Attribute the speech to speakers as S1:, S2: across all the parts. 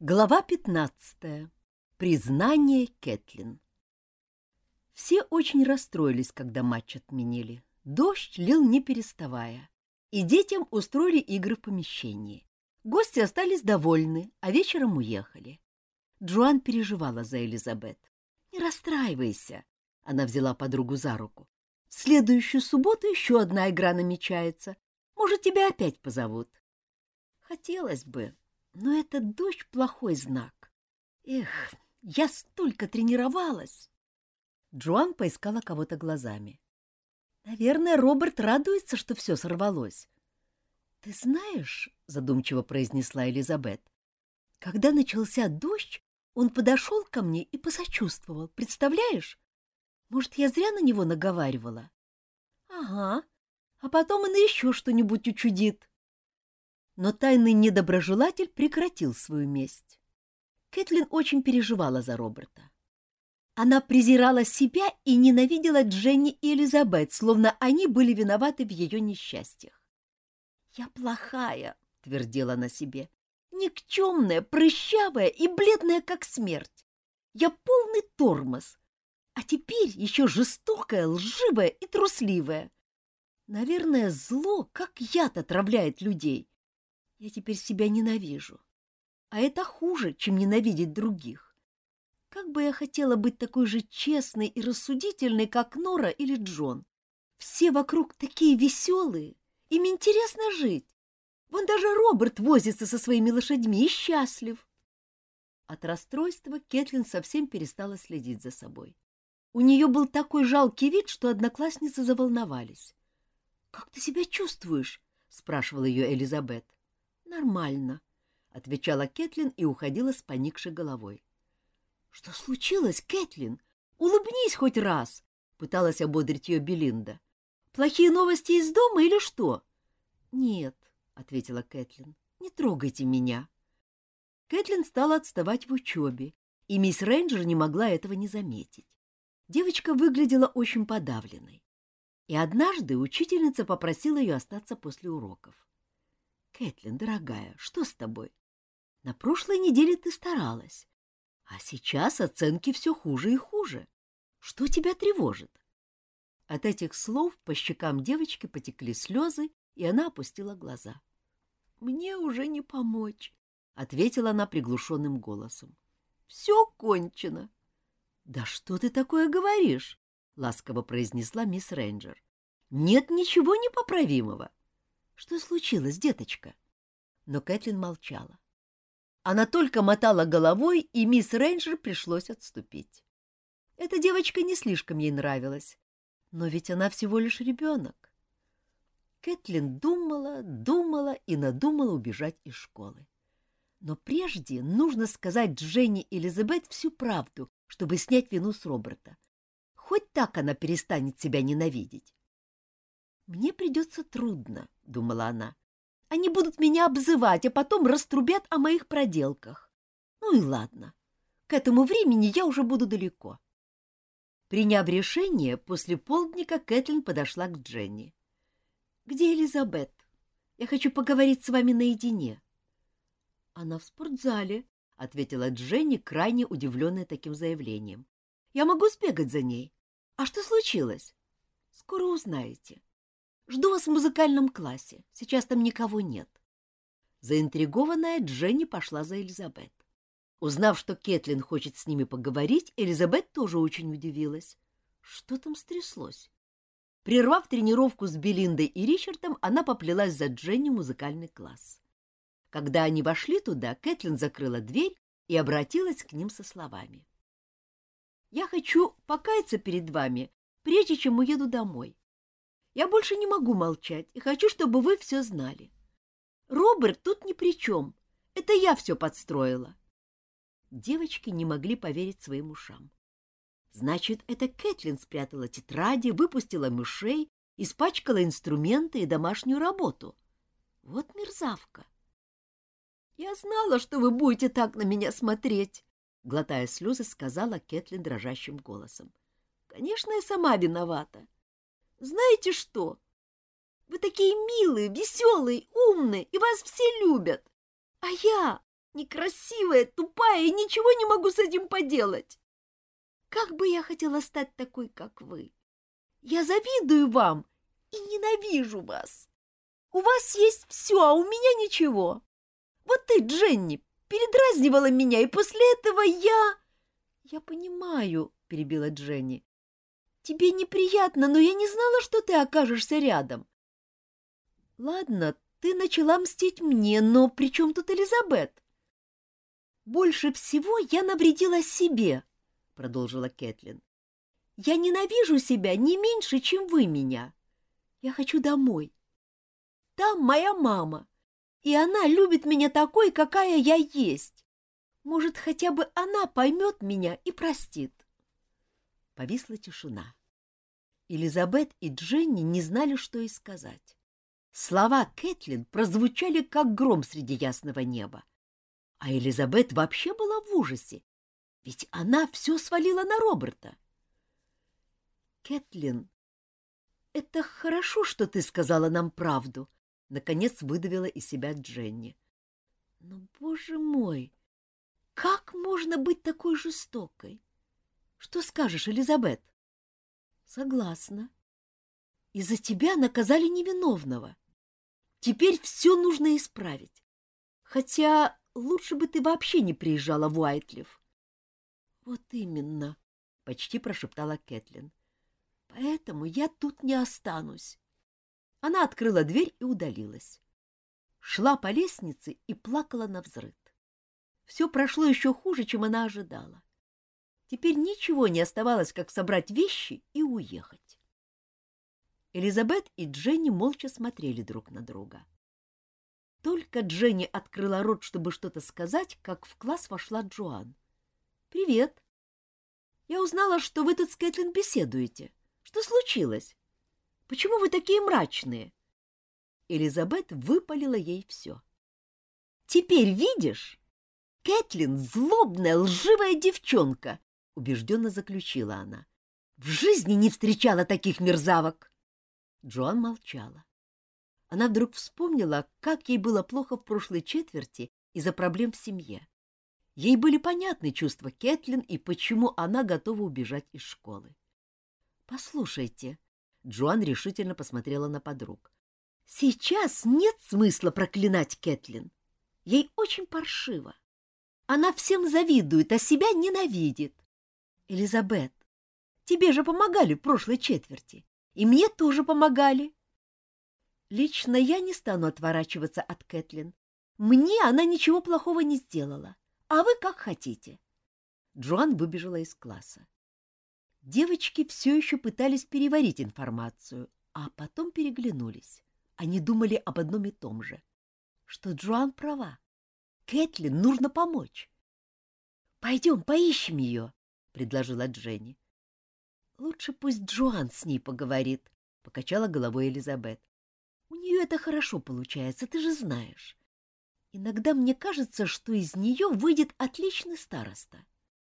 S1: Глава 15. Признание Кэтлин. Все очень расстроились, когда матч отменили. Дождь лил не переставая, и детям устроили игры в помещении. Гости остались довольны, а вечером уехали. Джоан переживала за Элизабет. «Не расстраивайся», — она взяла подругу за руку. «В следующую субботу еще одна игра намечается. Может, тебя опять позовут». «Хотелось бы, но этот дождь — плохой знак. Эх, я столько тренировалась!» Джоан поискала кого-то глазами. «Наверное, Роберт радуется, что все сорвалось». «Ты знаешь, — задумчиво произнесла Элизабет, — когда начался дождь, он подошел ко мне и посочувствовал. Представляешь? Может, я зря на него наговаривала?» «Ага, а потом он еще что-нибудь учудит». Но тайный недоброжелатель прекратил свою месть. Кэтлин очень переживала за Роберта. Она презирала себя и ненавидела Дженни и Элизабет, словно они были виноваты в ее несчастьях. «Я плохая», — твердила она себе, — «никчемная, прыщавая и бледная, как смерть. Я полный тормоз, а теперь еще жестокая, лживая и трусливая. Наверное, зло, как яд, отравляет людей. Я теперь себя ненавижу. А это хуже, чем ненавидеть других. Как бы я хотела быть такой же честной и рассудительной, как Нора или Джон. Все вокруг такие веселые, им интересно жить. Вон даже Роберт возится со своими лошадьми и счастлив». От расстройства Кэтлин совсем перестала следить за собой. У нее был такой жалкий вид, что одноклассницы заволновались. «Как ты себя чувствуешь?» — спрашивала ее Элизабет. «Нормально», — отвечала Кэтлин и уходила с поникшей головой. «Что случилось, Кэтлин? Улыбнись хоть раз!» — пыталась ободрить ее Белинда. «Плохие новости из дома или что?» «Нет», — ответила Кэтлин, — «не трогайте меня». Кэтлин стала отставать в учебе, и мисс Рейнджер не могла этого не заметить. Девочка выглядела очень подавленной. И однажды учительница попросила ее остаться после уроков. «Кэтлин, дорогая, что с тобой? На прошлой неделе ты старалась, а сейчас оценки все хуже и хуже. Что тебя тревожит?» От этих слов по щекам девочки потекли слезы, и она опустила глаза. «Мне уже не помочь», — ответила она приглушенным голосом. «Все кончено». «Да что ты такое говоришь?» — ласково произнесла мисс Рейнджер. «Нет ничего непоправимого». «Что случилось, деточка?» Но Кэтлин молчала. Она только мотала головой, и мисс Рейнджер пришлось отступить. Эта девочка не слишком ей нравилась, но ведь она всего лишь ребенок. Кэтлин думала и надумала убежать из школы. Но прежде нужно сказать Дженни и Элизабет всю правду, чтобы снять вину с Роберта. Хоть так она перестанет себя ненавидеть. «Мне придется трудно», — думала она. «Они будут меня обзывать, а потом раструбят о моих проделках. Ну и ладно. К этому времени я уже буду далеко». Приняв решение, после полдника Кэтлин подошла к Дженни. «Где Элизабет? Я хочу поговорить с вами наедине». «Она в спортзале», — ответила Дженни, крайне удивленная таким заявлением. «Я могу сбегать за ней. А что случилось?» «Скоро узнаете. Жду вас в музыкальном классе. Сейчас там никого нет». Заинтригованная Дженни пошла за Элизабет. Узнав, что Кэтлин хочет с ними поговорить, Элизабет тоже очень удивилась. Что там стряслось? Прервав тренировку с Белиндой и Ричардом, она поплелась за Дженни в музыкальный класс. Когда они вошли туда, Кэтлин закрыла дверь и обратилась к ним со словами. «Я хочу покаяться перед вами, прежде чем уеду домой. Я больше не могу молчать и хочу, чтобы вы все знали. Роберт тут ни при чем. Это я все подстроила». Девочки не могли поверить своим ушам. Значит, это Кэтлин спрятала тетради, выпустила мышей, испачкала инструменты и домашнюю работу. Вот мерзавка. «Я знала, что вы будете так на меня смотреть», — глотая слезы, сказала Кэтлин дрожащим голосом. «Конечно, я сама виновата. Знаете что? Вы такие милые, веселые, умные, и вас все любят. А я... некрасивая, тупая, и ничего не могу с этим поделать. Как бы я хотела стать такой, как вы. Я завидую вам и ненавижу вас. У вас есть все, а у меня ничего. Вот ты, Дженни, передразнивала меня, и после этого я... Я понимаю, перебила Дженни. Тебе неприятно, но я не знала, что ты окажешься рядом. Ладно, ты начала мстить мне, но при чем тут Элизабет? Больше всего я навредила себе, продолжила Кэтлин. Я ненавижу себя не меньше, чем вы меня. Я хочу домой. Там моя мама, и она любит меня такой, какая я есть. Может, хотя бы она поймет меня и простит. Повисла тишина. Элизабет и Дженни не знали, что и сказать. Слова Кэтлин прозвучали, как гром среди ясного неба. А Элизабет вообще была в ужасе, ведь она все свалила на Роберта. «Кэтлин, это хорошо, что ты сказала нам правду», — наконец выдавила из себя Дженни. «Но, боже мой, как можно быть такой жестокой? Что скажешь, Элизабет?» «Согласна. Из-за тебя наказали невиновного. Теперь все нужно исправить. Хотя лучше бы ты вообще не приезжала в Уайтлиф». «Вот именно», — почти прошептала Кэтлин. «Поэтому я тут не останусь». Она открыла дверь и удалилась. Шла по лестнице и плакала навзрыд. Все прошло еще хуже, чем она ожидала. Теперь ничего не оставалось, как собрать вещи и уехать. Элизабет и Дженни молча смотрели друг на друга. Только Дженни открыла рот, чтобы что-то сказать, как в класс вошла Джоан. «Привет. Я узнала, что вы тут с Кэтлин беседуете. Что случилось? Почему вы такие мрачные?» Элизабет выпалила ей все. «Теперь видишь? Кэтлин — злобная, лживая девчонка», — убежденно заключила она. «В жизни не встречала таких мерзавок». Джоан молчала. Она вдруг вспомнила, как ей было плохо в прошлой четверти из-за проблем в семье. Ей были понятны чувства Кэтлин и почему она готова убежать из школы. «Послушайте», — Джоан решительно посмотрела на подруг, — «сейчас нет смысла проклинать Кэтлин. Ей очень паршиво. Она всем завидует, а себя ненавидит. Элизабет, тебе же помогали в прошлой четверти, и мне тоже помогали. Лично я не стану отворачиваться от Кэтлин. Мне она ничего плохого не сделала, а вы как хотите». Джоан выбежала из класса. Девочки все еще пытались переварить информацию, а потом переглянулись. Они думали об одном и том же, что Джоан права. Кэтлин нужно помочь. «Пойдем, поищем ее», — предложила Дженни. «Лучше пусть Джоан с ней поговорит», — покачала головой Элизабет. «У нее это хорошо получается, ты же знаешь. Иногда мне кажется, что из нее выйдет отличный староста».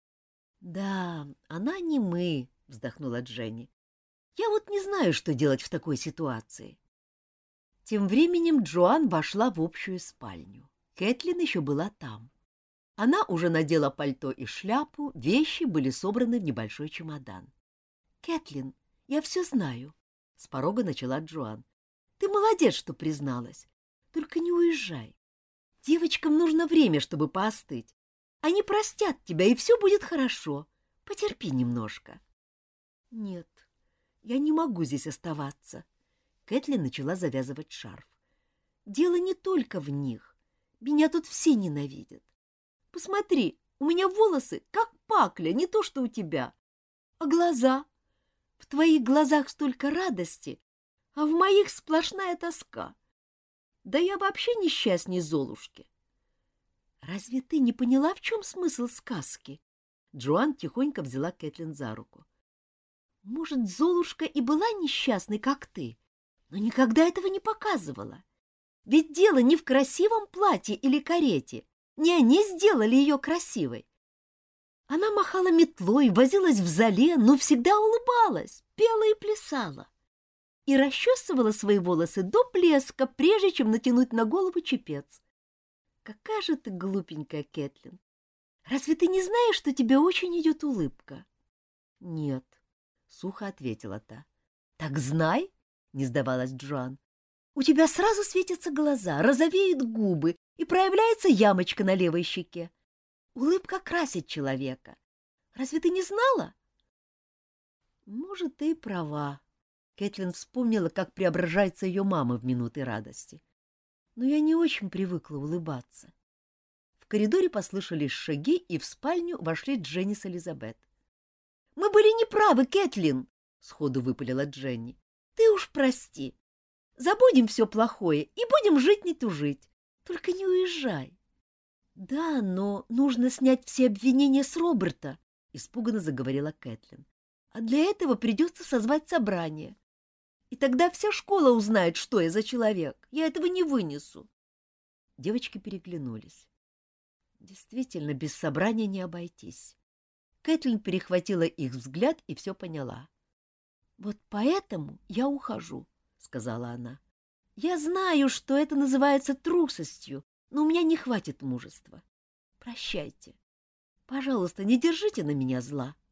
S1: «Да, она не мы», — вздохнула Дженни. «Я вот не знаю, что делать в такой ситуации». Тем временем Джоан вошла в общую спальню. Кэтлин еще была там. Она уже надела пальто и шляпу, вещи были собраны в небольшой чемодан. «Кэтлин, я все знаю», — с порога начала Джоан. «Ты молодец, что призналась. Только не уезжай. Девочкам нужно время, чтобы поостыть. Они простят тебя, и все будет хорошо. Потерпи немножко». «Нет, я не могу здесь оставаться». Кэтлин начала завязывать шарф. «Дело не только в них. Меня тут все ненавидят. Посмотри, у меня волосы как пакля, не то что у тебя. А глаза? В твоих глазах столько радости, а в моих сплошная тоска. Да я вообще несчастней Золушки». «Разве ты не поняла, в чем смысл сказки?» Джоан тихонько взяла Кэтлин за руку. «Может, Золушка и была несчастной, как ты, но никогда этого не показывала. Ведь дело не в красивом платье или карете, не они сделали ее красивой. Она махала метлой, возилась в зале, но всегда улыбалась, пела и плясала. И расчесывала свои волосы до блеска, прежде чем натянуть на голову чепец. какая же ты глупенькая, Кэтлин. Разве ты не знаешь, что тебе очень идет улыбка? — Нет, — сухо ответила та. — Так знай, — не сдавалась Джоан. — У тебя сразу светятся глаза, розовеют губы и проявляется ямочка на левой щеке. Улыбка красит человека. Разве ты не знала? — Может, ты и права. Кэтлин вспомнила, как преображается ее мама в минуты радости. Но я не очень привыкла улыбаться. В коридоре послышались шаги, и в спальню вошли Дженни с Элизабет. — Мы были неправы, Кэтлин! — сходу выпалила Дженни. — Ты уж прости. Забудем все плохое и будем жить не тужить. Только не уезжай. — Да, но нужно снять все обвинения с Роберта, — испуганно заговорила Кэтлин. — А для этого придется созвать собрание. И тогда вся школа узнает, что я за человек. Я этого не вынесу. Девочки переглянулись. Действительно, без собрания не обойтись. Кэтлин перехватила их взгляд и все поняла. — Вот поэтому я ухожу, — сказала она. — Я знаю, что это называется трусостью, но у меня не хватит мужества. Прощайте. Пожалуйста, не держите на меня зла.